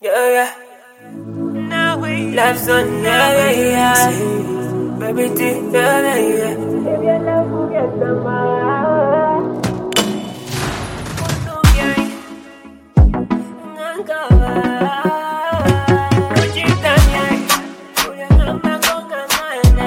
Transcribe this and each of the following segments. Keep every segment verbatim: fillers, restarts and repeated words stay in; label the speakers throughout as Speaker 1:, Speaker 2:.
Speaker 1: Yeah, yeah. Now we life's on, yeah, yeah, yeah. Baby, T, yeah, yeah, yeah. If you love, forget the man. Uno bien, ngangaba. Ujita bien, uya ngamba konga mana.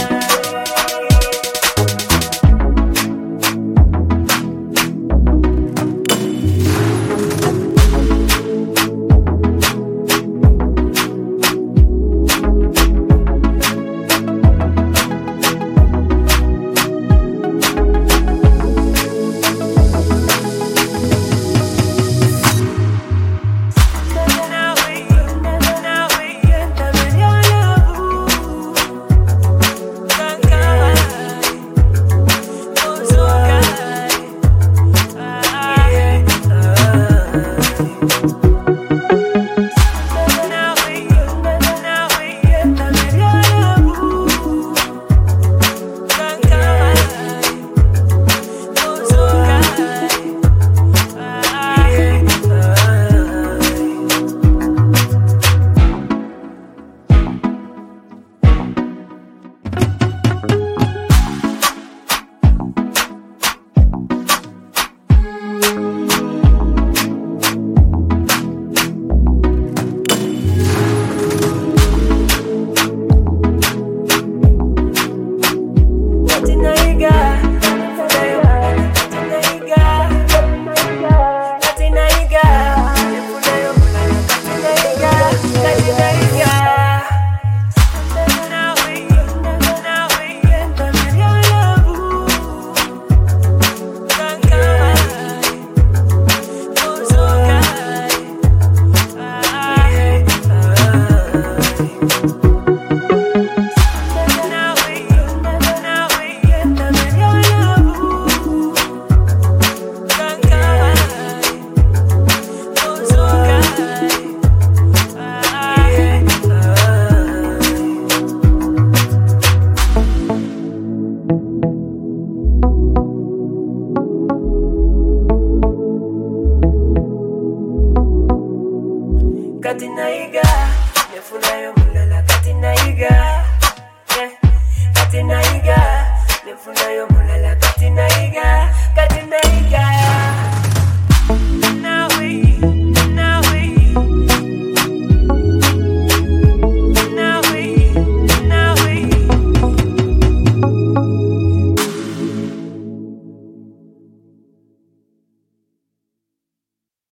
Speaker 1: Katinaiga, nefunayo mulala Katinaiga, yeah. Katinaiga, nefunayo mulala Katinaiga.